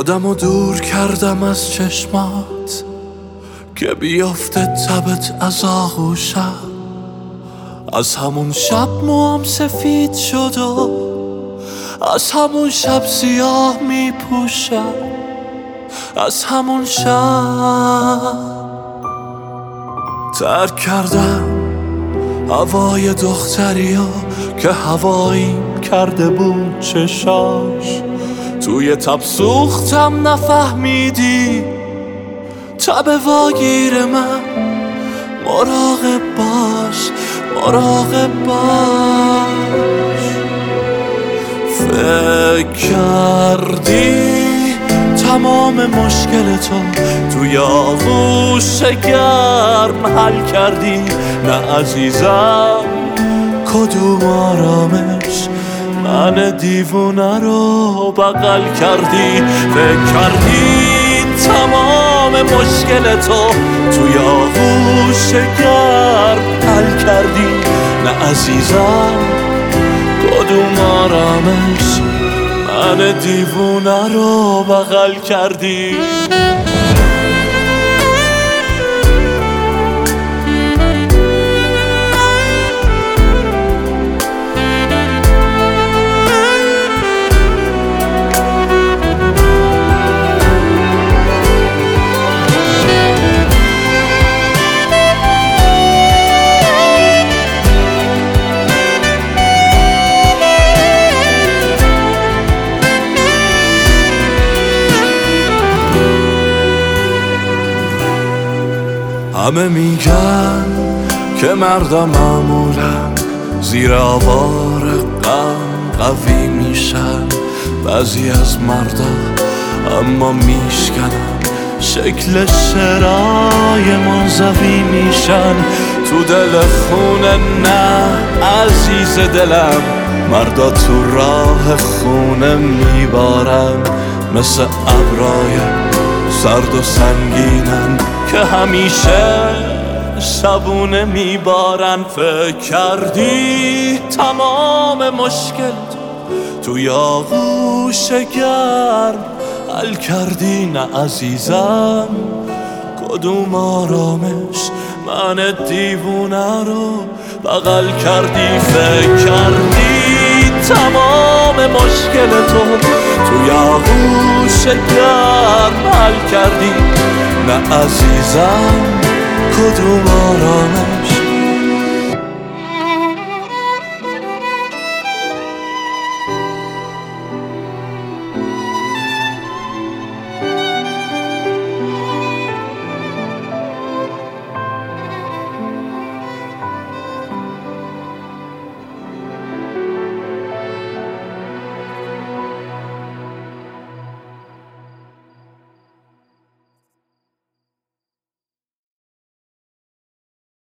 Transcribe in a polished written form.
خودمو دور کردم از چشمات که بیافته تبت از آغوشم. از همون شب موام سفید شد و از همون شب سیاه می پوشم. از همون شب ترک کردم هوای دختریو که هواییم کرده بود چشاش. توی تب سوختم نفهمیدی تب واگیر من. مراقب باش مراقب باش. فکر کردی تمام مشکل تو توی آغوش گرم حل کردی؟ نه عزیزم کدوم آرامش من دیوونه رو بغل کردی؟ فکر کردی تمام مشکل تو توی آغوش گرم حل کردی؟ نه عزیزم کدوم آرامش من دیوونه رو بغل کردی؟ همه میگن که مردا معمولا زیر آوار غم قوی میشن. بعضی از مردا اما میشکنن شکل شعرهای منزوی میشن. تو دل خونه نه عزیز دلم، مردا تو راه خونه میبارن. مثل ابرای سرد و سنگینن که همیشه شبونه میبارن. فکر کردی تمام مشکل توی آغوش گرم حل کردی؟ نه عزیزم کدوم آرامش من دیوونه رو بغل کردی؟ فکر کردی تمام مشکل تو توی آغوش گرم حل کردی؟ نه عزیزم کدوم آرامش